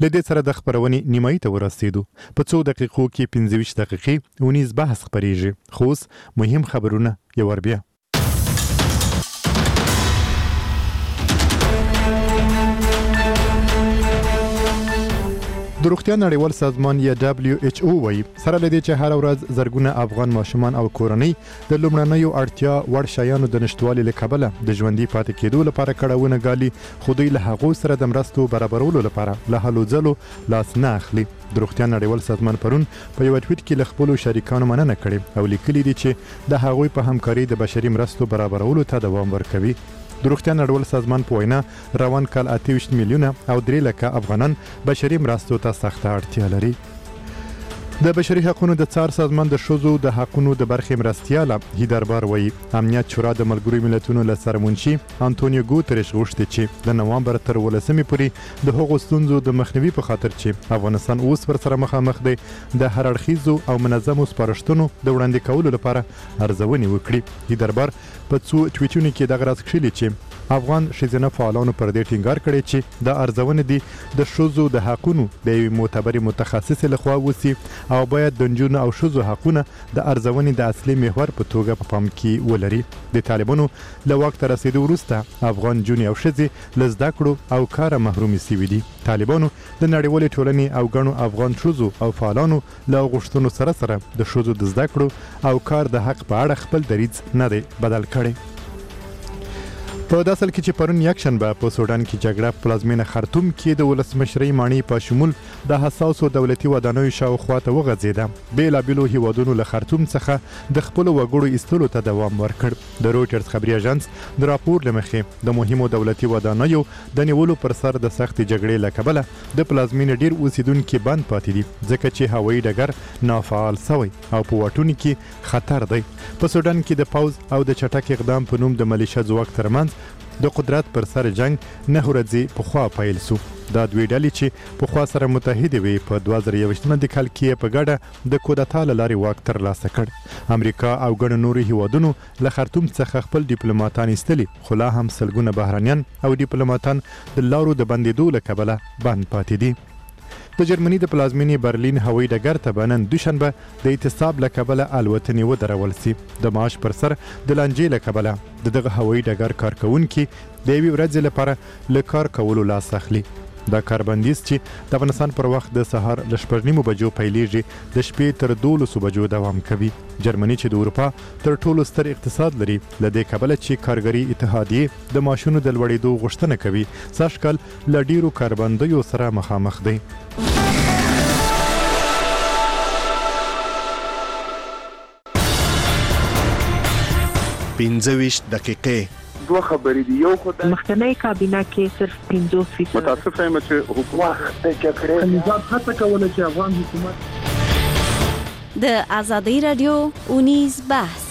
لدې سره د خبرونې نیمایي ته ورسېدو. په 2 دقیقو کې 25 دقیقې ونیز بحث خبرېږي. خو اوس مهم خبرونه یو ور بیا. د روغتیا نړیوال سازمان یا WHO وایي سره لدې چې هر ورځ زرګونه افغان ماشومان او کورنۍ د لومړنیو اړتیا وړ شیانو د نشټوالي له کبله د ژوندۍ پاتې کېدو لپاره کړهونه ګالي، خو دوی له هغو سره د مرستو برابرولو لپاره له هلو ځلو لاس نه اخلي. د روغتیا نړیوال سازمان پرون په یو ټویټ کې له خپلو شریکانو مننه کړې او لیکلي دي چې د هغوی په همکاري د بشري مرستو برابرولو ته دوام ورکوي. د روغتیا نړیوال سازمان په وینا روان کال 28 میلیونه او 3 لکه افغانان بشري مرستو ته سخته اړتیا لري. د بشري حقوقو د څار سازمان د ښځو د حقوقو د برخې مرستیال هیدربار وایي امنیت شورا د ملګرو ملتونو له سرمنشي انټونیو ګوتریش غوښتي چې د نوامبر تر 18 پورې د هغو ستونزو د مخنیوي په خاطر چې افغانستان اوس پر سره مخامخ دی د هر اړخیزو او منظمو سپارښتنو د وړاندې کولو لپاره ارزونې وکړي. هیدربار په 2 ټویټونو کې دغه راز کړي چې افغان ښځینه فعالانو پر دې ټینګار کړی چې د ارزونې دي د ښځو د حقوقو د یوې معتبرې متخصصې لخوا وسی او باید د نجونو او ښځو حقونه د ارزونې د اصلي محور په توګه په پام کې ولري. د طالبانو له واک ته رسیدو وروسته افغان نجونې او ښځې له زده کړو او کاره محرومې سوي دي. طالبانو د نړیوالې ټولنې او ګڼو افغان ښځو او فعالانو له غوښتنو سره سره د ښځو د زده کړو او کار د حق په اړه خپل دریځ نه دی بدل کړی. په داسل کې چې پرون یکشنبه په سودان کې جګړه پلازمینه خرطوم کې د ولسمشرۍ ماڼۍ په شمول د حساسو دولتي ودانیو شاوخوا ته وغځېده. بیلابیلو هیوادونو له خرطوم څخه د خپلو وګړو ایستلو ته دوام ورکړ. د رویټرز خبري اژانس د راپور له مخې د مهمو دولتي ودانیو د نیولو پر سر د سختې جګړې له کبله د پلازمینې ډیر اوسیدونکي بند پاتې دي ځکه چې هوایي ډګر نافعال شوی او په واټونو کې خطر دی. په سودان کې د پوز او د چټک اقدام په نوم د ملیشه ځواک ترمنځ د قدرت پر سر جنگ نه ورځي په خوا پیل سو. دا دوی ډلې چې په خوا سره متحد وي په 2021 کال کې په ګډه د کودتا لاري واک ترلاسه کړ. امریکا او ګڼ نورو هیوادونو له خرطوم څخه خپل ډیپلوماټان ایستلي، خو لا هم سلګونه بهرانيان او ډیپلوماټان د لارو د بندیدو له کبله بند پاتې دي. د جرمني د پلازمینې برلین هوایي ډګر ته نن دوشنبه د اعتصاب له کبله الوتنې ودرول سي. د معاش پر سر د لانجې له کبله دغه هوایي ډګر کارکونکي د یوې ورځې لپاره له کار کولو لاس اخلي. دا کاربندیز چې د افغانستان پر وخت د سهار ل 9:30 بجو پیلېږي د شپې تر 12 بجو دوام کوي. جرمني چې د اروپا تر ټولو ستر اقتصاد لري له دې کبله چې کارګري اتحادیې د ماشونو د لوړېدو غوښتنه کوي سږکال له ډیرو کاربندیو سره مخامخ دی. 25 دقیقې دوه خبرې دي. یو خدای مخکنی کابینه کې صرف 50% متاسف یم چې حکومت د جګړې نظام هڅه کوله چې افغان حکومت د ازادي رادیو اونیز بحث.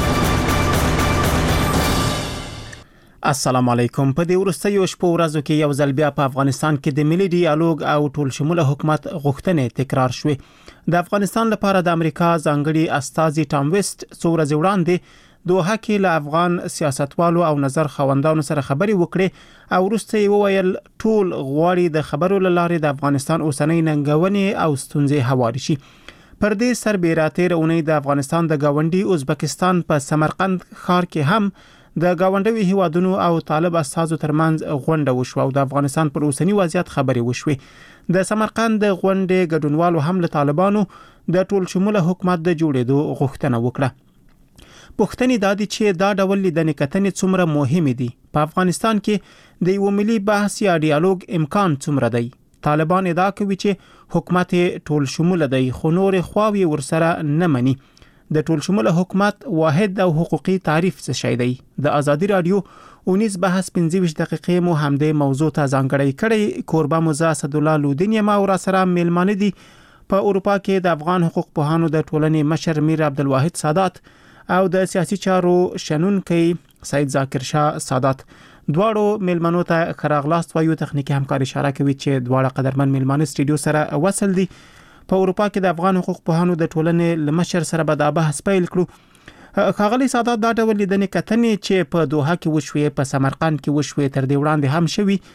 السلام علیکم. په دې ورستیو شپو ورځو کې یو ځل بیا په افغانستان کې د ملي ډیالوګ او ټول شموله حکومت غوښتنې تکرار شوې. د افغانستان لپاره د امریکا ځانګړي استازي ټام ویسټ څو ورځې وړاندې دوه کې له افغان سیاستوالو او نظر خوندانو سره خبري وکړي او وروسته یې وویل ټول غواړي د خبرو لارې د افغانستان اوسنۍ ننګونې او ستونزې هواري شي. پر دې سربېره تیر اونۍ د افغانستان د گاونډي ازبکستان په سمرقند ښار کې هم د گاونډي هیوادونو او طالب استازو ترمنځ غونډه وشو او د افغانستان پر اوسنی وضعیت خبري وشوې. د سمرقند غونډې ګډونوالو هم له طالبانو د ټول شموله حکومت د جوړېدو غوښتنه وکړه. پوښتنې دا دي چې دا ډول لیدنې کتنې څومره مهمې دي. په افغانستان کې د یو ملي بحث یا ډیالوګ امکان څومره دی. طالبان ادعا کوي چې حکومت ټول شموله دی خو نور خواوې ورسره نه مني. د ټول شموله حکومت واحد او حقوقي تعریف څه شی دی؟ د ازادي رادیو اونیز بحث 15 دقیقې مو همدې موضوع ته ځانګړی کړی. کوربه موزه اسد الله لودین ما ور سره میلمانه دي. په اروپا کې د افغان حقوق پوهانو د ټولنې مشر میر عبدالواحد سادات او د سیاسي چارو شنونکي سید ذاکر شاه سادات. دواړو میلمنو ته خراغلاست وایو. تخنیکی همکاري اشاره کوي چې دواړه قدرمن میلمانه سټډیو سره وصل دي. په اروپا کې د افغان حقوق پوهانو د ټولنې لمشر سره به دا بحث پیل کړو. ښاغلي سادات دا ډول لیدنې کتنې چې په دوحه کې وشوې، په سمرقند کې وشوې، تر دې وړاندې هم شوي،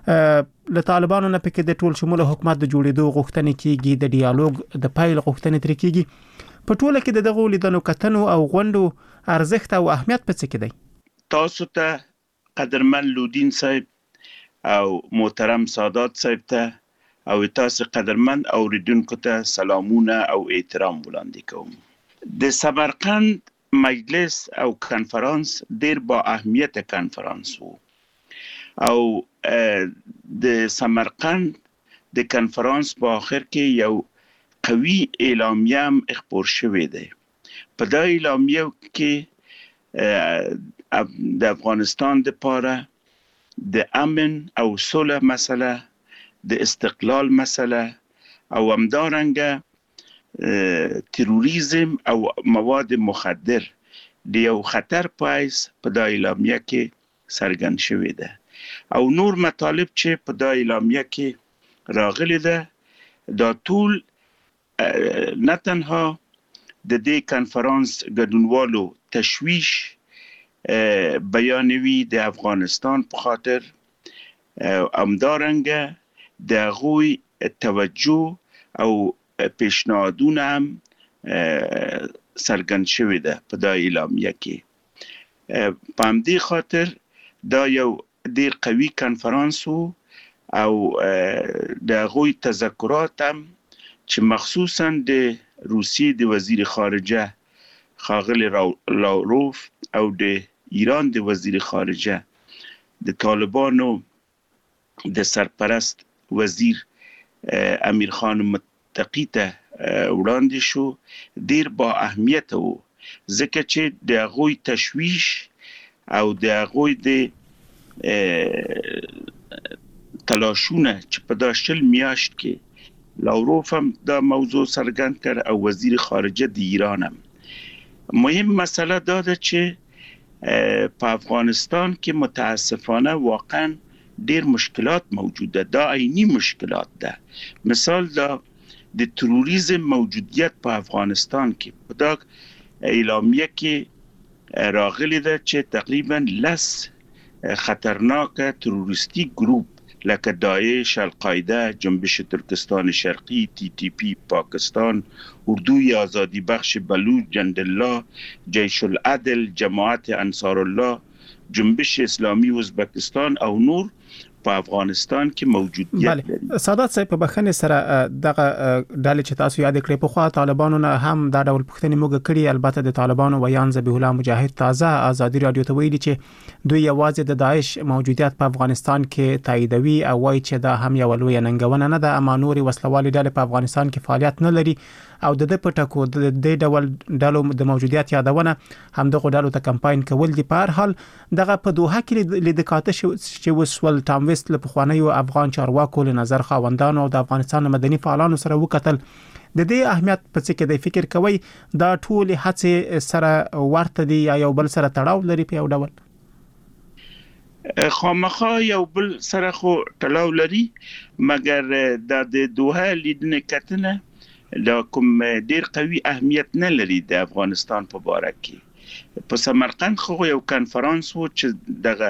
له طالبانو نه پکې د ټول شموله حکومت د جوړېدو غوښتنې کیږي د ډیالوګ د پایل غوښتنې تر کیږي په ټوله کې د دغه لیدنو کتنو او غونډو ارزښت او اهمیت په څه کې دی؟ تاسو ته قدرمن لودین صاحب او محترم سادات صاحب ته او تاسو قدرمن اوریدونکو ته سلامونه او احترام وړاندې کوم. د سمرقند مجلس او کنفرانس ډیر با اهمیت کنفرانس وو او د سمرقند د کنفرانس په اخر کې یو قوي اعلامیه خپور شوې ده. په دا اعلامیه کې د افغانستان لپاره د امن او صلح مسله، د استقلال مسله او همدارنګه تروریزم او مواد مخدر د یو خطر پایس په دا اعلامیه کې څرګند شوی ده او نور مطالب چې په دا اعلامیه کې راغلي ده دا ټول نه تنها د دې کنفرانس ګډونوالو تشویش بیانوي د افغانستان په خاطر همدارنګه د هغوی توجه او پیشنهادونه هم څرګند شوی ده په دا اعلامیه کې. په همدې خاطر دا یو ډیر قوي کنفرانس وو او د هغوی تذکرات هم چې مخصوصا د روسیې د وزیر خارجه ښاغلی لاوروف او د ایران د وزیر خارجه د طالبانو د سرپرست وزیر امیر خان متقی ته وړاندې شو ډیر با اهمیت وو ځکه چې د هغوی تشویش او د هغوی د تلاشونه چې په دا شل میاشت کې لاوروف هم دا موضوع څرګند کړ او وزیر خارجه د ایران هم. مهم مسئله دا ده چې په افغانستان کې متاسفانه واقعا ډیر مشکلات موجوده، دا عینی مشکلات ده. مثال دا د تروریزم موجودیت په افغانستان کې په دا اعلامیه کې راغلی ده چې تقریبا 10 خطرناک تروریستی گروپ لکه داعش، القاعده، جنبش ترکستان شرقی، TTP پاکستان، اردوی آزادی بخش بلوچ، جندالله، جیش العدل، جماعت انصار الله، جنبش اسلامی ازبکستان او نور په افغانستان کې موجودیت لري. سادات صاحب په بخښنې سره دغه ډلې چې تاسو یاد کړې په خوا طالبانو نه هم دا ډول پوښتنې موږ کړې. البته د طالبانو ویان ذبیح الله مجاهد تازه ازادي رادیو ته ویلي چې دوی یوازې د داعش موجودیت په افغانستان کې تاییدوي او وایي چې دا هم یو لوی ننګونه نه ده، اما نوري وسلوالي ډلې په افغانستان کې فعالیت نه لري او د پټکو د دې ډول ډلو د موجودیت یادونه هم دغه ډلو ته کمپاین کول دي. په هر حال دغه په دوحه کې لیدکاته چې وسول ټام ویسټ له پخوانیو افغان چارواکو له نظر خاوندانو او د افغانستان مدني فعالانو سره وکتل. د دې اهمیت په څه کې د فکر کوي دا ټول هڅه سره ورته دي یا یو بل سره تړاو لري په یو ډول؟ خامخا یو بل سره خو تړاو لري، مګر د دوحه لیدنې کتنه دا کوم ډیر قوي اهمیت نه لري د افغانستان په باره کې. په سمرقند خو یو کنفرانس وو چې دغه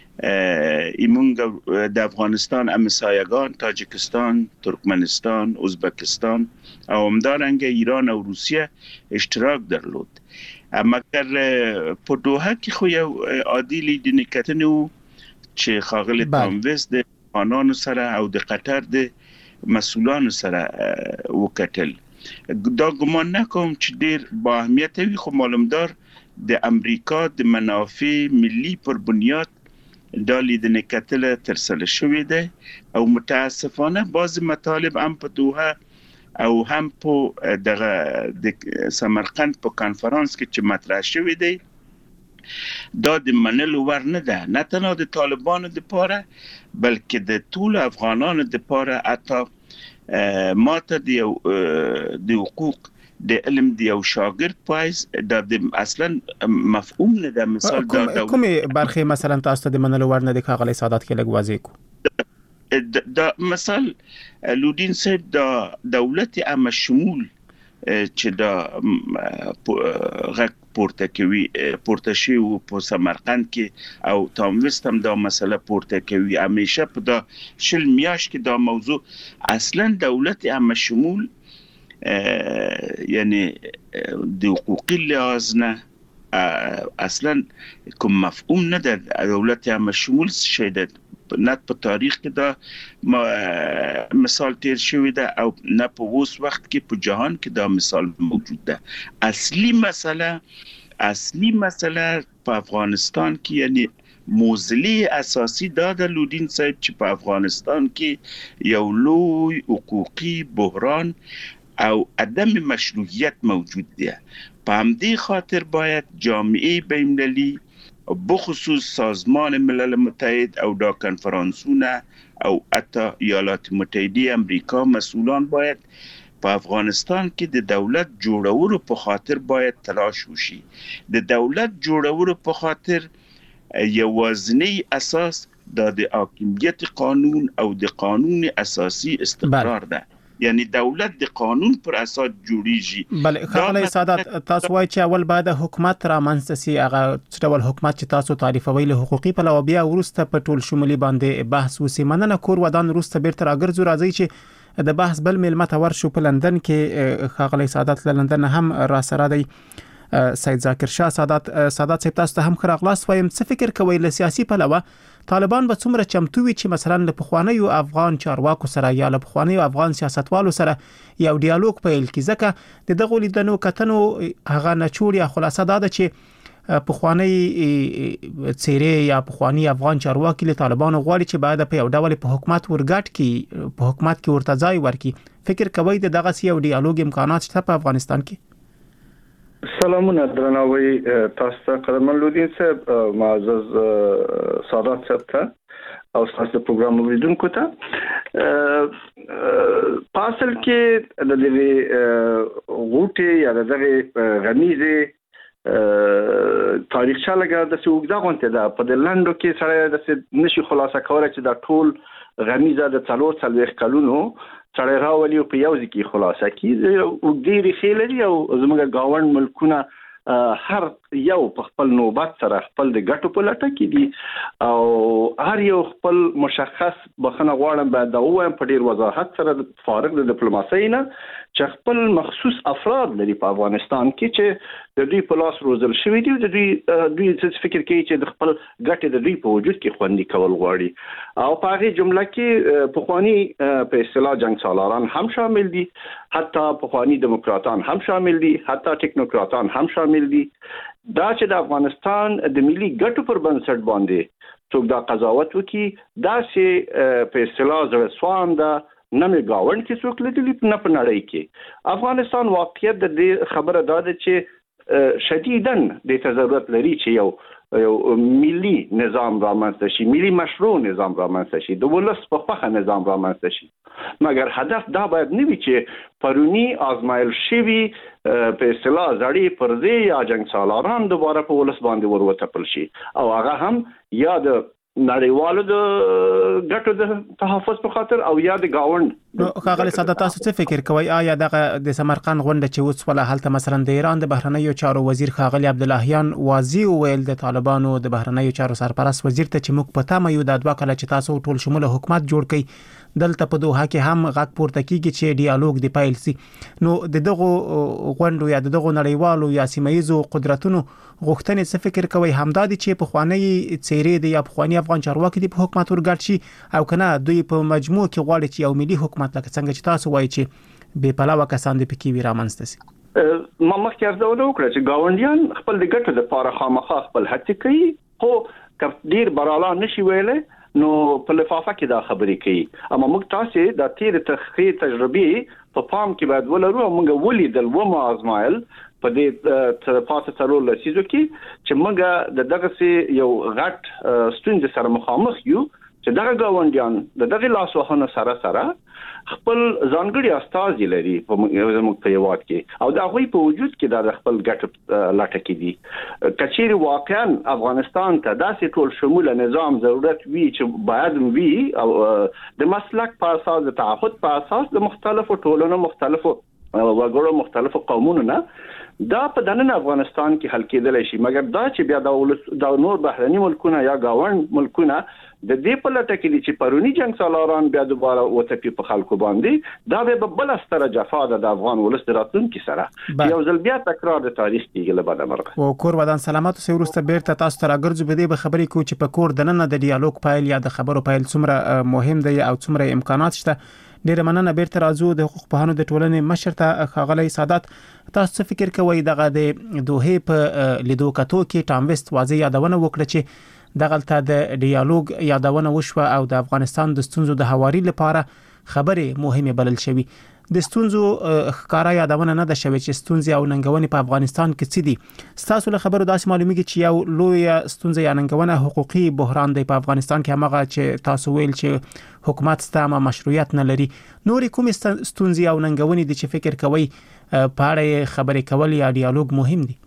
ایمونګ د افغانستان همسایگان تاجکستان، ترکمنستان، ازبکستان او همدارنګه ایران او روسیه اشتراک درلود. مګر په دوحه کې خو یو عادي لیدنې کتنه وو چې ښاغلی ټام ویسټ د افغانانو سره او د قطر د مسئولانو سره وکتل. دا ګمان نکوم چې ډیر با اهمیت وي، خو معلومدار د امریکا د منافع ملي پر بنیاد دا لیدنې کتل ترسره شوې ده او متاسفانه بعض مطالب هم په دوحه او هم په دغه د سمرقند په کانفرنس کې چې مطرح شوې ده دا د منلو ور نه ده، نه تنها د طالبانو لپاره بلکې د ټول افغانانو لپاره. حتی ماته د حقوق د علم د یو شاګرد پایس د اصلا مفهوم نه ده. مثال دا کومه برخه مثلا تاسو د منلو ور نه د ښاغلی سادات کې لږ واضح کو. دا مثال لودین صاحب د دولت عامه شمول چې دا غږ پورته شي او په سمرقند کې او تاموست هم دا مسله پورته کوي. همیشه په دا شل میاشت کې دا موضوع اصلا دولت عامه شمول یعنی د حقوقي لحاظ نه اصلا کوم مفهوم نه ده. دولت عامه شمول شي ده نه په تاریخ کې دا مثال تیر شوی ده او نه په اوس وخت کې په جهان کې دا مثال موجود ده. اصلي مسله په افغانستان کې یعنی موضوع اساسي دا د لودین صاحب چې په افغانستان کې یو لوی حقوقي بحران او عدم مشروعیت موجود دی. په همدې خاطر باید جامعه بین‌المللي بخصوص سازمان ملل متحد او دا کنفرانسونه او حتی ایالات متحده امریکا مسئولان باید په افغانستان کې د دولت جوړولو په خاطر باید تلاش وشي. د دولت جوړولو په خاطر یوازینی اساس د حاکمیت قانون او د قانون اساسی استقرار ده. یعنی دولت د قانون پر اساس جوړیږي. بله خپل سادات تاسو وایي چې اول باید حکومت را منځ سي هغه ډول حکومت چې تاسو تعریفوي له حقوقي په لو بیا ورسته په ټول شمولي باندې بحث وسی. مننه کور ودان ورسته بیرته راګرځو راځي چې د بحث بل ملمت ورشو په لندن کې خپل سادات له لندن هم را سره دی سید ذاکر شاه. سادات صاحب تاسو ته هم خراغلاس وایم څه فکر کوي له سیاسي پلوه طالبان به څومره چمتو وي چې مثلا له پخوانیو افغان چارواکو سره یا له پخوانیو افغان سیاستوالو سره یو ډیالوګ پیل کړي؟ ځکه د دغه لیدنو کتنو هغه نچوړ یا خلاصه دا ده چې پخوانی څیرې یا پخوانی افغان چارواکي له طالبانو غواړي چې باید په یو ډول په حکومت ورګټ کی په حکومت کې ورته ځای ورکړي. فکر کوي د دغه یو ډیالوګ امکانات شته په افغانستان کې؟ سلامونه درناوی تاسو ته قدرمن لودین صاحب، معزز سادات صاحب ته او تاسو پروګرام اوریدونکو ته. پاسل کې د دې غوټي یا د غمیزه تاریخچه لګا د سوګدا غونته ده په د لندو کې سره د نشي خلاصه کولای چې د ټول غمیزه د 4 کلونو سره راولي او په یو ځکه خلاصه کی او ډېری خېلري او زموږ گاوند ملکونه هر یو په خپل نوبت سره خپل د ګټو په لټه کې دي او هر یو خپل مشخص بخنه غواړم بعد دا وایم په ډیر وضاحت سره فارغ د ډیپلوماسۍ نه چې خپل مخصوص افراد لري په افغانستان کې چې د دوی په لاس روزل شوی دي. د دوی څه فکر کوي چې د خپل ګټې د دوی په وجود کې خوندي کول غواړي او په هغه جمله کې پخوانی په اصطلاح جنگ سالاران هم شامل دي، حتی پخوانی دموکراتان هم شامل دي، حتی ټیکنوکراتان هم شامل دي. دا چې د افغانستان د ملي ګټو پر بنسټ باندې څوک دا قضاوت وکي دا چې په اصطلاح زړه سوان ده نه مې گاوند کې څوک لیدلی نه په نړۍ کې. افغانستان واقعیت د دې خبره ده چې شدیداً د ضرورت لري چې یو ملي نظام رامنځته شي، ملي مشروع نظام رامنځته شي، د ولس په خوښه نظام رامنځته شي. مګر هدف دا باید نه وي چې پرونی آزمایل شوی په اصطلاح زړی پرځي یا جنگ سالاران دوباره په ولس باندې وروتپل شي او هغه هم یا د نړیوالو د ګټو د تحفظ په خاطر او یا د گاوند. خاغلی ساده تاسو څه فکر کوي؟ آیا دغه د سمرقند غونډه چې اوس ولا حالت مثلا د ایران د بهرنیو چارو وزیر خاغلی عبداللهیان واضح ویل د طالبانو د بهرنیو چارو سرپرست وزیر ته چې موږ پتا مې یو د دوه کله چې تاسو ټول شموله حکومت جوړ کړي دلته په دوه کې هم غږ پورته کیږي چې ډیالوګ دی پایل سي. نو دغه غونډو یا دغه نړیوالو یا سیمایي قدرتونو غوښتنې څه فکر کوي؟ همدادي چې په خوانی څیرې دی یا په خوانی افغان چارواکي دی په حکومت ورګړ شي او کنه دوی په مجموع کې غواړي چې یو ملي حکومت لکه څنګه چې تاسو وایي چې بے پلاوه کسان د پکې وی رامنځته سي. ما مخکې ارزو وکړه چې گاونډیان خپل د ګټو لپاره خامخا خپل هڅه کوي، خو کډیر براله نشي ویلې نو په لفافه کې دا خبرې کوي. اما موږ تاسو د تیر تحقیق تجربه په پام کې باید ولرو او موږ ولیدل و ما آزمایل په دې پاسه څلور لسیزو کې چې موږ دغه یو غټ ستونزې سره مخامخ یو چې دغه گاونډیان دغه لاسوهنه سره خپل ځانګړي استازي لري په زموږ په هیواد کې او د هغوی په وجود کې د خپل ګټ لټه کې دي. کچېری واقعا افغانستان ته داسې ټول شموله نظام ضرورت وی چې باید وی او د مسلک په اساس د تعهد په اساس د مختلفو ټولنو مختلفو وګړو مختلفو قومونو نه دا په دننه افغانستان کې حل کېدل شي، مګر دا چې بیا د نور بهرني ملکونه یا گاوند ملکونه د دې په لټه کې چې پرونی جنگ سالاران بیا دوباره وتپی په خلکو باندې دا به بل ستره جفا د افغان ولس راتلونکي سره یو ځل بیا تکرار د تاریخ کېږي له بعد مرغه. او کور ودان سلامات او ورسته بیرته تاسو ته راګرځو به دې خبرې کو چې په کور دننه د ډیالوګ پایل یا د خبرو پایل څومره مهم دی او څومره امکانات شته. ډیره مننه بیرته راځو د حقوق پوهانو د ټولنې مشر ته ښاغلی سادات. تاسو فکر کوئ دغه د دوه په لیدو کتو کې ټام ویسټ واضح یادونه وکړه چې دغلته د ډیالوګ یادونه وشوه او د افغانستان د ستونزو د هواري لپاره خبرې مهمه بلل شوی. د ستونزو ښکارا یادونه نه ده شوی چې ستونزې او ننګونې په افغانستان کې څه دي. تاسو له خبرو داسې معلومیږي چې یو لوی ستونزه یا ننګونه حقوقي بحران دی په افغانستان کې، هغه چې تاسو ویل چې حکومت ستامه مشروعیت نه لري. نور کوم ستونزې او ننګونې دي چې فکر کوي په اړه خبرې کول یا ډیالوګ مهم دي؟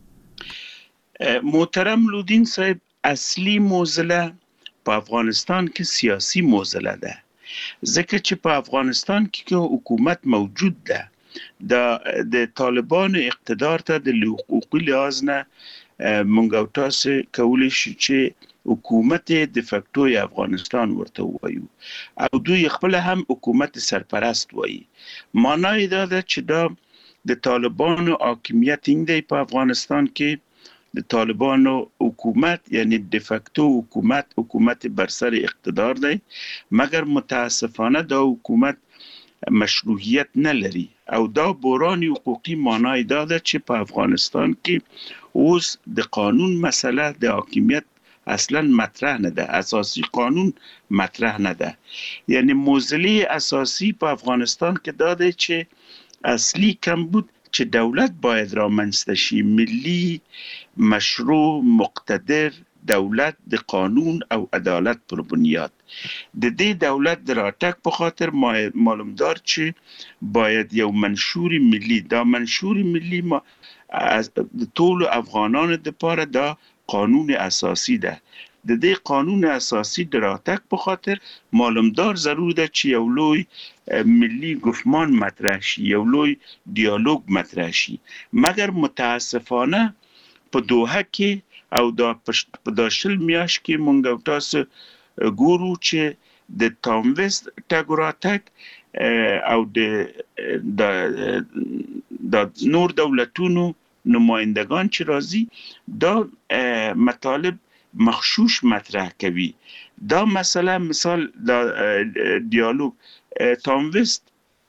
محترم لودین صاحب، اصلي موزله په افغانستان کې سیاسي موزله ده، ځکه چې په افغانستان کې حکومت موجود ده د طالبانو اقتدار ته د حقوقي لحاظ نه مونږ تاسو کولی شو چې حکومت د فکټو افغانستان ورته وایو او دوی خپل هم حکومت سرپرست وایي. معنی دا ده چې دا د طالبانو حاکمیت دی په افغانستان کې، د طالبانو حکومت یعنی د فکټو حکومت بر سر اقتدار دی، مګر متاسفانه دا حکومت مشروعیت نه لري او دا بحران حقوقي معنی دا ده چې په افغانستان کې اوس د قانون مسله د حاکمیت اصلا مطرح نه ده، اساسی قانون مطرح نه ده. یعنی موزله اساسی په افغانستان کې دا ده چې اصلي کمبود چې دولت باید رامنځته شي، ملی مشروع مقتدر دولت د قانون او عدالت پر بنیاد. د دې دولت د راتګ په خاطر معلومدار چې باید یو منشور ملی، دا منشور ملی د ټول افغانانو لپاره دا قانون اساسی ده. د دې قانون اساسی د راتګ په خاطر معلومدار ضرور ده چې یو لوی ملی گفتمان مطرح شي، یو لوی ډیالوګ مطرح شي. مګر متاسفانه په دوحه کې او دا په داشل میاش کې مونږ تاسو ګورو چې د ټام ویسټ ټاګ راتګ او د نور دولتونو نمایندگان چې راځي دا مطالب مخشوش مطرح کوي. دا مسئله مثال دا ډیالوګ ټام ویسټ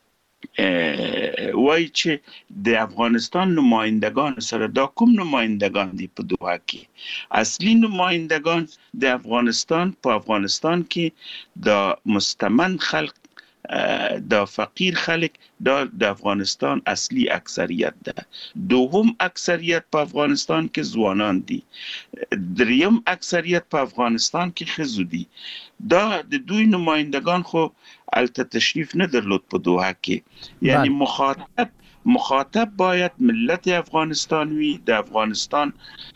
وای چې د افغانستان نمایندگان سره دا کوم نمایندگان دي په دوحه کې؟ اصلي نمایندگان د افغانستان په افغانستان کې د مستمن خلق، دا فقیر خلق، دا د افغانستان اصلي اکثریت ده. دوم اکثریت په افغانستان کې ځوانان دي. دریم اکثریت په افغانستان کې ښځو دي. دا د دوی نمایندگان خو البته تشریف نه درلود په دوحه کې. یعنی مخاطب باید ملت افغانستان وي، د افغانستان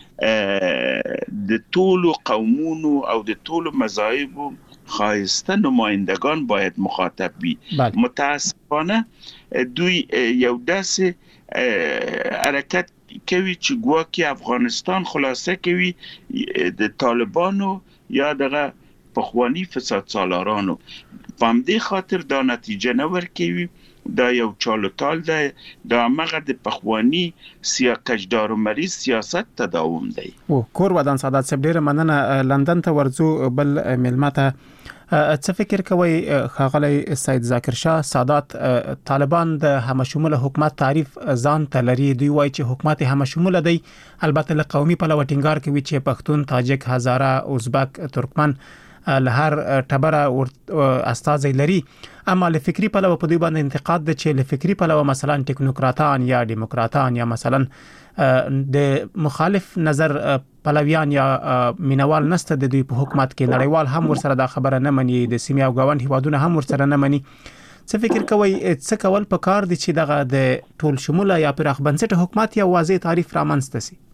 د ټولو قومونو او د ټولو مذاهبو خایسته نمایندگان باید مخاطب وي. متاسفانه دوی یو داسې حرکت کوي چې ګواکې افغانستان خلاصه کوي د طالبانو یا دغه پخوانی فساد سالارانو. په همدې خاطر دا نتیجه نه ورکوي. دا یو چالوتال ده، دا هغه د پخوانی کجدار و مریض سیاست تداوم دی. کور ودان سادات صاحب، ډیره مننه. لندن ته ورځو بل ملمته څه فکر کوي ښاغلی سید ذاکر شاه سادات؟ طالبان د همشموله حکومت تعریف ځان ته لري. دوی وایي چې حکومت همشموله دی، البته له قومي پلوه ټینګار کوي چې پښتون، تاجک، هزاره، ازبک، ترکمن له هر ټبره استازي لري. اما له فکری پلوه په دوی باندې انتقاد ده چې له فکری پلوه مثلا ټیکنوکراتان یا دیموکراتان یا مثلا د مخالف نظر پلویان یا مینوال نسته د دوی په حکومت کې. نړیوال هم ورسره دا خبره نه مني، د سیمې او ګاونډ هیوادونه هم ورسره نه مني. څه فکر کوي څه کول پکار دي چې دغه د ټول شموله یا پراخ بنسټ حکومت یا واضح تعریف رامنځته شي؟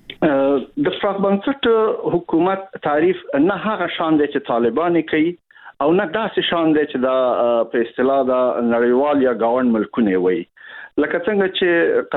د پراخ بنسټ حکومت تعریف نه هغه شان دی چې طالبان کوي او نه داسې شان دی چې دا په اصطلاح دا نړیوال یا گاوند ملکونه وي لکه څنګه چې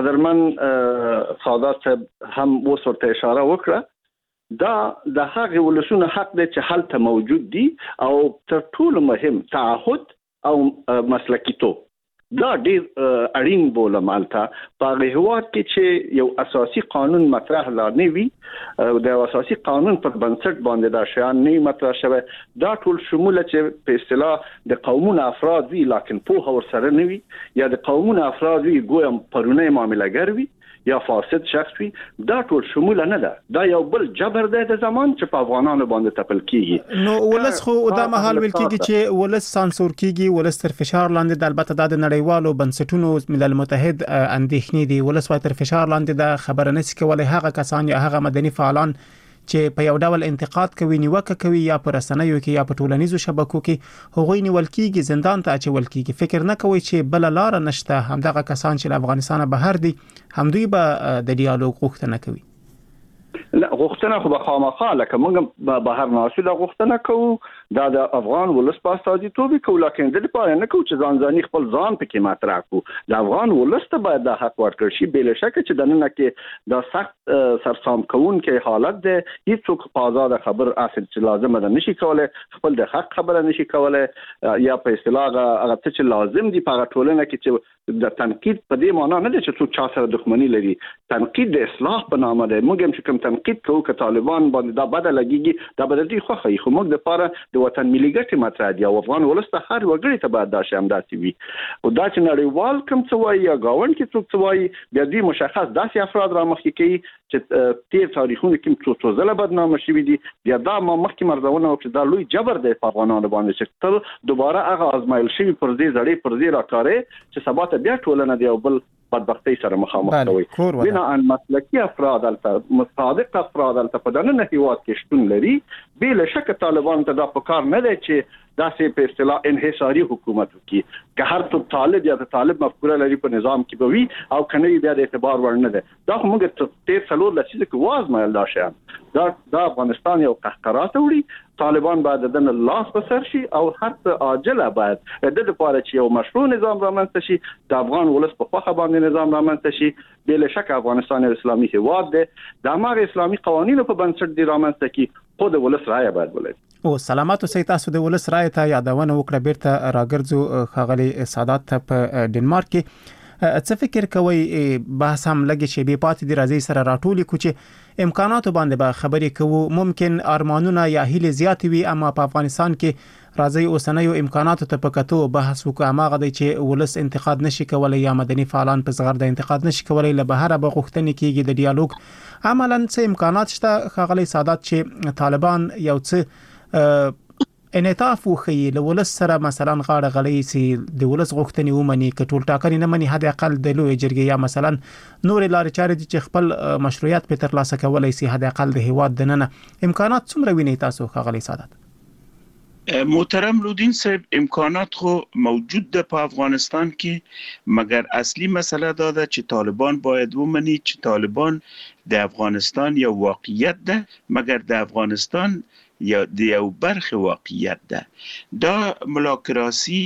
قدرمن سعادت صاحب هم اوس ورته اشاره وکړه دا د هغه ولسونو حق دی چې هلته موجود دي او تر ټولو مهم تعهد او مسلکیتوب دا ډیر اړین بولم الته په هیواد کې چې یو اساسي قانون مطرح لا نه وي د اساسي قانون پر بنسټ باندې دا شیان نه مطرح شوی دا ټول شموله چې په اصطلاح د قومونو افراد وی لکه په هور سره نه وي یا د قومونو افراد وی ګویم پرونه معاملګر وي یا فاسد شخص وي دا ټول شموله نه ده دا یو بل جبر دی د زمان چې په افغانانو باندې تپل کیږي نو ولس خو دا مهال ویل کیږي چې ولس سانسور کیږي ولس تر فشار لاندې د البته د نړیوالو بنسټونو ملل متحد اندېښنې دي ولس وايي تر فشار لاندې د خبره نشي کولای هغه کسان یا هغه مدني فعالان چې په یو ډول انتقاد کوي نیوکه کوي یا پر رسنیو کې یا په ټولنیزو شبکو کې هغوی نیول کیږي زندان ته اچول کیږي فکر نه کوي چې بل لار نشته همدغه کسان چې افغانستان بهر دي همدوی به د ډیالوګ غوښتنه کوي لا غوښتنه خو به خامخا لکه موږ بهر ناسو دا غوښتنه کوو دا د افغان ولس په استازیتوب کوي لکه د لپاره نه کوي چې ځان خپل ځان پکې مطرح کو د افغان ولس ته باید د حق ورکړ شي بل شک چې د نن کې د سخت سرسام کون کې حالت ده هیڅوک په آزاد خبر اصل چې لازم ده نشي کولای خپل د حق خبره نشي کولای یا په اصطلاح هغه چې لازم دي په ټولنه کې چې د تنقید په دې معنی نه ده چې څوک چا سره دښمنی لري تنقید د اصلاح په نامه ده موږ هم چې کوم تنقید کوو که طالبان باندې دا بدل لګيږي دا بدل دي خو موږ د لپاره د وطن ملي ګټې مطرح دي او افغان ولس ته هر وګړي ته باید دا شی همداسې وي او دا چې نړیوال کوم څه وایي یا گاوند کې څوک څه وایي بیا دې مشخص داسې افراد را مخکې کوي چې تیر تاریخونه کې څو ځله بدنامه شوي دي بیا دا ما مخکې مرزونه او چې دا لوی جبر دی په افغانانو باندې چې تل دوباره هغه ازمایل شوي پر دې زړې پر دې راکارې چې سبا ته بیا ټولنه دی او بل بدبختی سره مخامخ کوي بنا ان مسلکی افراد البته مصادق افراد البته په دنه هیواد کې شتون لري بل شک طالبان ته دا پکار نه دی چې داسې په اصطلاح انحصاري حکومت وکړي که هر څوک طالب یا طالب مفکوره لري په نظام کې به وي او کنه بیا د اعتبار ور نه ده دا موږ ته څلور لسیزه کې واز مې الله شه دا افغانستان یو قهقرات وړي طالبان بعد دن لاس بسر شي او هر څه عاجله باید د لپاره چې یو مشروع نظام رامنځته شي د افغان ولس په خوخه باندې نظام رامنځته شي بل شک افغانستان اسلامي هیواد دی د امر اسلامي قوانینو په بنسټ دی رامنځته کی خود ولس رائے باید ولري او سلامات اوسئ تاسو د ولس رائے ته یادونه وکړه بیرته راګرځو خغلی سادات ته په ډنمارک کې څه فکر کوي بحث هم لګي چې به پاتې دی راځي سره راټولي کوچ امکاناتو باندې به خبرې کوو ممکن ارمانونه یا هیله زیات وي اما په افغانستان کې راځي اوسنیو امکاناتو ته پکاتو بحث وکړه ماغه دی چې ولس انتقاد نشي کولای یا مدني فعالان په صغر د انتقاد نشي کولای له بهره به غوښتنې کیږي د ډیالوګ عملاً څه امکانات شته خغلی سادات چې طالبان یو څه انعطاف وخی له ولس سره مثلا غاړه غړی سي د ولس غوښتنې ومني کټول ټاکنې نه مني حد اقل د لوی جرګې یا مثلا نور لارې چارې چې خپل مشروعیت په ترلاسه کولای سي حد اقل د هیواد دننه امکانات څومره ویني تاسو خغلی سادات محترم لودین صاحب امکانات خو موجود ده په افغانستان کې مگر اصلي مسله دا ده چې طالبان باید ومني چې طالبان د افغانستان یو واقعیت ده مگر د افغانستان یا د یو برخه واقعیت ده دا ملاکراسی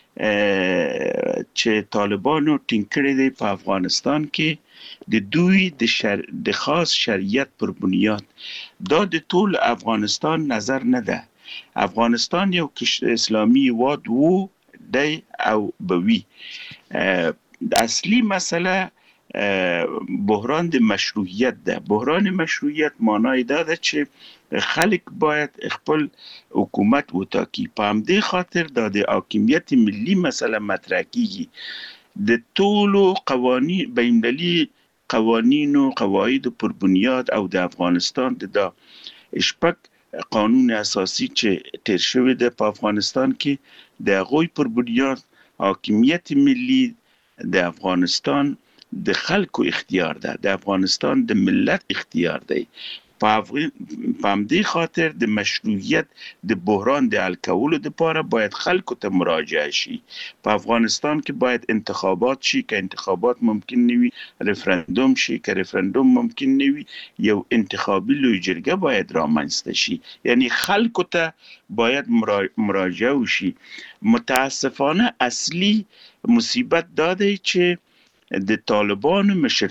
چې طالبانو ټینګ کړی دی په افغانستان کې د دوی د خاص شریعت پر بنیاد دا د ټول افغانستان نظر نه ده افغانستان یو اسلامی هیواد وو دی او بوي اصلي مسله بحران د مشروعیت ده بحران مشروعیت معنی دا ده چې خلک باید خپل حکومت وټاکي په همدې خاطر د حاکمیت ملي مسله مطرح کیږي د ټولو قوانین بین‌المللي قوانینو قواعد پر بنیاد او د افغانستان د شپږ قانون اساسی چې تیر شوی ده په افغانستان کې د غوی پر بنیاد حاکمیت ملي د افغانستان د خلکو اختیار ده د افغانستان د ملت اختیار دی په همدې خاطر د مشروعیت د بحران د حل کولو لپاره باید خلکو ته مراجعه شي. په افغانستان کې باید انتخابات شي، که انتخابات ممکن نه وي ریفرندوم شي، که ریفرندوم ممکن نه وي یو انتخابي لوی جرګه باید رامنځته شي. یعنی خلکو ته باید مراجعه وشي. متاسفانه اصلي مصیبت دا دی چې د طالبانو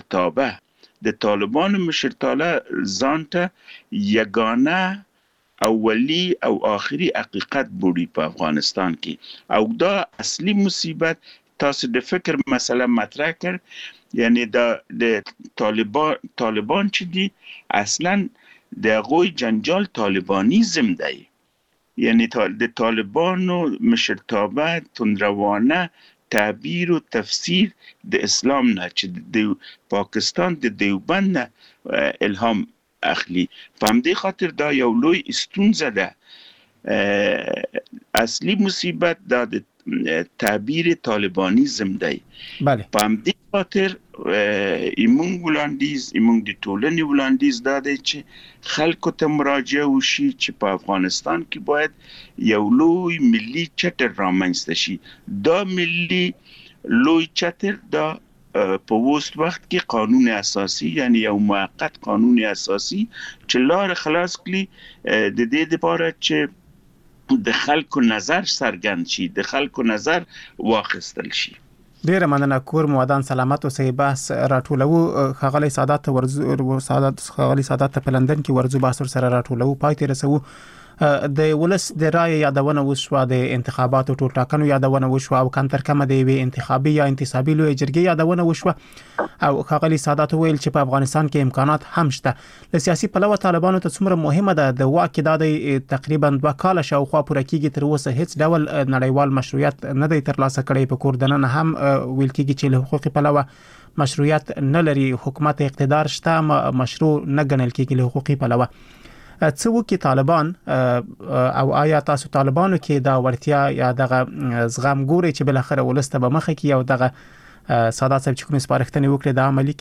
مشرتابه ځان ته یگانه اولی او آخری حقیقت بوری په افغانستان کې، او دا اصلي مصیبت. تاسو د فکر مسله مطرح کړ، یعنی د طالبان چې دی اصلا د هغوی جنجال طالبانیزم دی. یعنی د طالبانو مشرتابه تندروانه تعبیر و تفسیر د اسلام نه چې د پاکستان د دیوبند نه الهام اخلي. په همدې خاطر دا یو لوی ستونزه ده. اصلي مصیبت دا د تعبیر طالبانیزم دی. بله. په همدې خاطر ایمونگ د ټولنې وړاندیز دا دی چې خلکو ته مراجعه وشي چې په افغانستان کې باید یو لوی ملي چتر رامنځته شي. دا ملي لوی چتر دا په وست وخت کې قانون اساسی، یعنی یو موقت قانون اساسی چې لار خلاص کړي د دې لپاره چې د خلکو نظر څرګند شي، د خلکو نظر واخیستل شي. ډیره مننه. کور مودان سلامت اوسئ. بحث راټولو ښاغلی سادات په لندن کې ورزو بحث سره راټولو پای ته رسو. د ولس د رای یادونه وشوه، د انتخاباتو ټولټاکنو یادونه وشوه، او کم تر کمه د یوې انتخابي یا انتصابي لوی جرګې یادونه وشوه. او ښاغلی سادات ویل چې په افغانستان کې امکانات هم شته. له سیاسي پلوه طالبانو ته څومره مهمه ده د واک د تقریبا 2 کال شاوخوا پوره کیږي، تر اوسه هیڅ ډول نړیوال مشروعیت نه دی ترلاسه کړی. په کور دننه هم ویل کیږي چې له حقوقي پلوه مشروعیت نه لري، حکومت اقتدار شته، مشروع نه ګڼل کیږي له حقوقي پلوه. څه وکړي طالبان، او آیا تاسو طالبانو کې دا ورتیا یا دغه زغم ګوري چې بل اخر ولسته به مخه کې او دغه سادات صاحب چې کوم سپارښتنې وکړي د عملي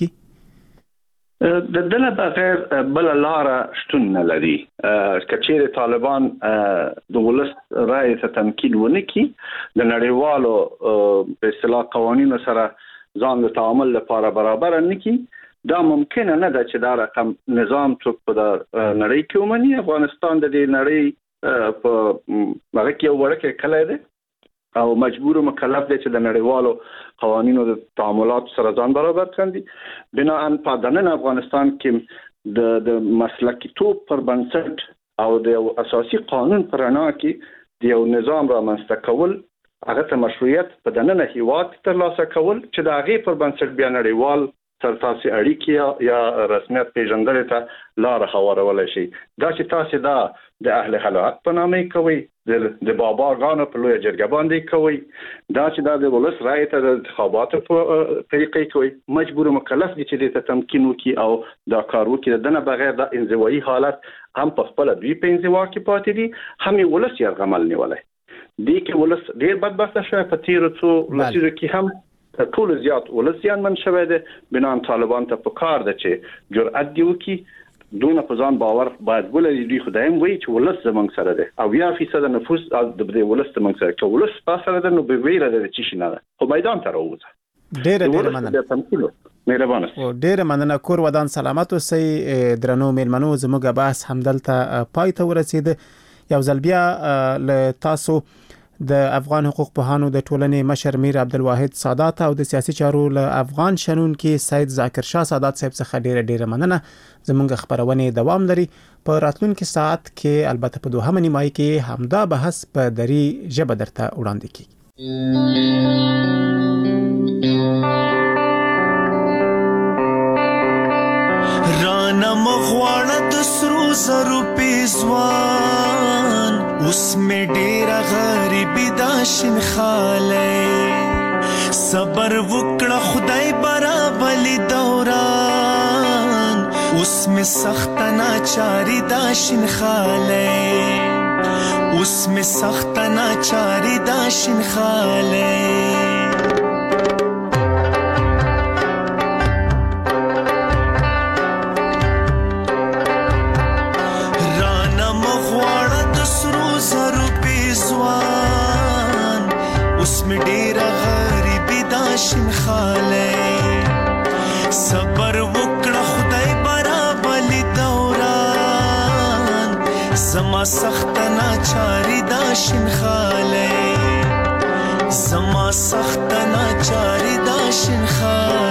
کې؟ د دله بغیر بل لار شتون نه لري. کچېره طالبان د ولس رائے ته تمکین ونه کی، د نړیوالو په اصطلاح قوانینو سره ځان د تعامل لپاره برابر نه کی، دا ممکن نه ده چې دا رقم نظام څوک په نړۍ کې ومني. افغانستان د دې نړۍ په هغه کې یو ورکه کلی دی او مجبور مکلف دی چې د نړیوالو قوانینو د تعاملات سره ځان برابر کړي. بنا په دننه افغانستان کې د مسلکي توپ پر بنسټ او د اساسي قانون پر رڼا کې د یو نظام رامنځته کول، هغه ته مشروعیت په دننه هیواد ترلاسه کول چې د هغې پر بنسټ بیا نړیوال سرتاسي اړیکې یا رسمیت پیژندلې ته لار هوارولای شي. دا چې تاسو دا د اهل حلقات په نامه کوي، د بابا غانو په لوی جرګه باندې کوي، دا چې دا د ولس رائے ته د انتخاباتو په طریقې کوي، مجبور مکلف دي چې د تمکین وکي او دا کار وکي. دنه بغیر د انزوایي حالت هم په خپل دوی په انزوا کې پاتې دي، هم ولس یې غمل نیولای دي کې ولس ډیر بدبخت شوی. په تیرو څو لسیزو کې هم ټول زیات ولسیان من شوه دي. بنان طالبان ته په کار ده چې جرأت دی وکي، دونه په ځان باور باید ولري. دوی خدایم وایي چې ولس زمونږ سره دی او 1% نفوس د ولس زمونږ سره، چې ولس په سره ده نو به ویره ده چې شي نه ده خو میدان ته راوځي. ډېر مننه. مهربانه. ډېر مننه. کور ودان سلامت اوسئ. درنو میلمنو، زموږ بحث همدلته پای ته ورسید. یو ځل بیا له تاسو د افغان حقوق پوهانو د ټولنې مشر میر عبدالواحد سادات او د سیاسي چارو له افغان شنونکي سید ذاکر شاه سادات صاحب څخه ډیره مننه. زموږ خبرونه دوام لري. په راتلونکي ساعت کې البته په دوهمه نیمایي کې همدا بحث په دری ژبه درته وړاندې کیږي. رانا مغواړه د سرو زرو پیزوان، اوس مې ډېره غریبي دا شین خالی، صبر وکړه خدای برابلی دوران، اوس مې سخته ناچاري دا شین خالی، اوس مې سخته ناچاري دا شین خالی. اوس می ډیر غریبی دا شین خاله صبر وکړه خدای برابر دوران زما سخت ناچاری دا شین خاله زما سخت ناچاری دا شین خاله